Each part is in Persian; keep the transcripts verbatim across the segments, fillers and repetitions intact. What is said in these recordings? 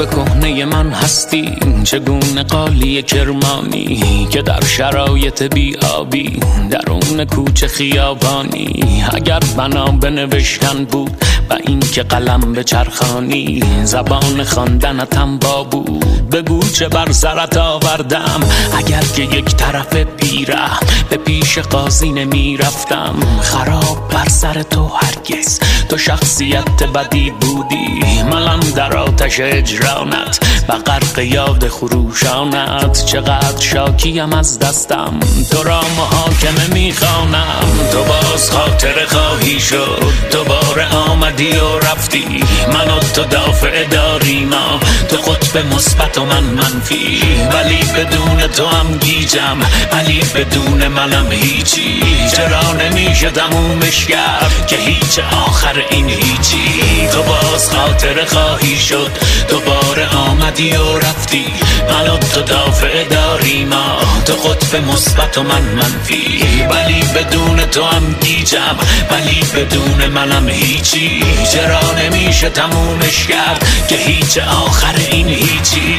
به کهنه من هستی، چگونه قالی کرمانی که در شرایط بی آبی درون کوچه خیابانی. اگر بنا به نوشتن بود و این که قلم به چرخانی، زبان خواندنتم با بود بگو چه بر سرت آوردم. اگر که یک طرف پیره به پیش قاضی نمی رفتم، خراب بر سر تو هرگز تو شخصیت بدی بودی. منم در آتش اجرانت و غرق یاد خروشانت، چقدر شاکیم از دستم تو را محاکمه میخوانم. تو باز خاطر خواهی شد، دوباره آمدی و رفتی، من و تو دافع داری ما، تو قطب مثبت و من منفی. ولی بدون تو هم گیجم، ولی بدون منم هیچی. چرا نمیشه تمومش کرد که هیچ آخر این هیچی. تو باز خاطر خواهی شد، دوباره آمدی و رفتی، من و تو دافع داری ما، تو قطب مثبت و من منفی. ولی بدون تو هم گیجم، ولی بدون منم هیچی. چرا نمیشه تمومش کرد که هیچ آخر این هیچی.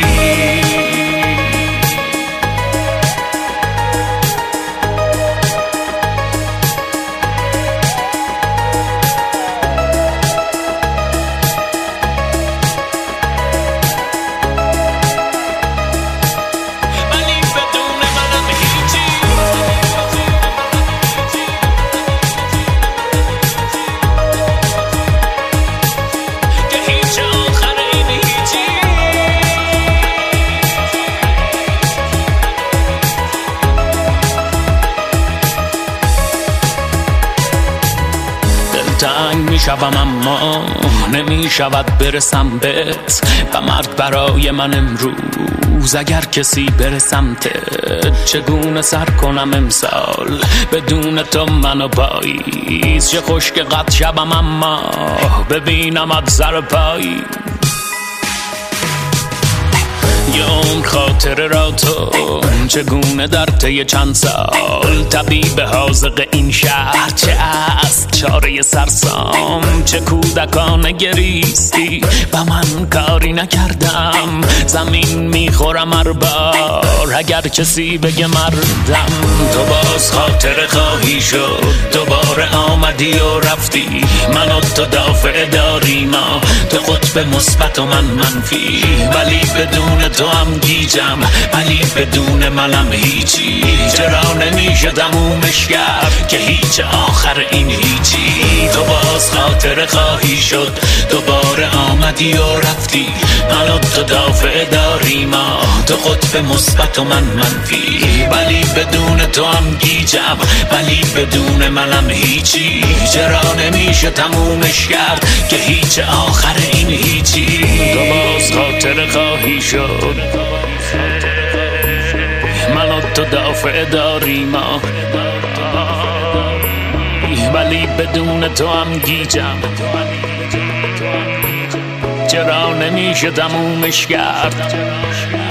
تنگ می شوم اما نمی شود برسم بهت، و مرگ برای من امروز اگر کسی بره سمتت. چگونه سر کنم امسال بدون تو منو پاییز، چه خوش که قد شبم اما ببینمت سر پایی. یه عمر خاطره را تو چگونه در طی چند سال، طبیب حاذق این شهر چه است چاره سرسام. چه کودکانه گریستی و من کاری نکردم، زمین میخورم هر بار اگر کسی بگه مردم. تو باز خاطره خواهی شد، دوباره آمدی و رفتی، من و تو دافع داری ما، تو قطب مثبت و من منفی. ولی بدون تو هم گیجم، ولی بدون منم هیچی. چرا نمیشه تمومش کرد که هیچ آخر این هیچی. تو باز خاطره خواهی شد، دوباره آمدی و رفتی، من و تو دافع داری ما، تو قطب مثبت و من منفی. ولی بدون تو هم گیجم، ولی بدون منم هیچی. چرا نمیشه تمومش کرد که هیچ آخر این هیچی. تو باز خاطره خواهی شد، من و تو دافع داری ما، ولی بدون تو هم گیجم. چرا نمیشه تمومش کرد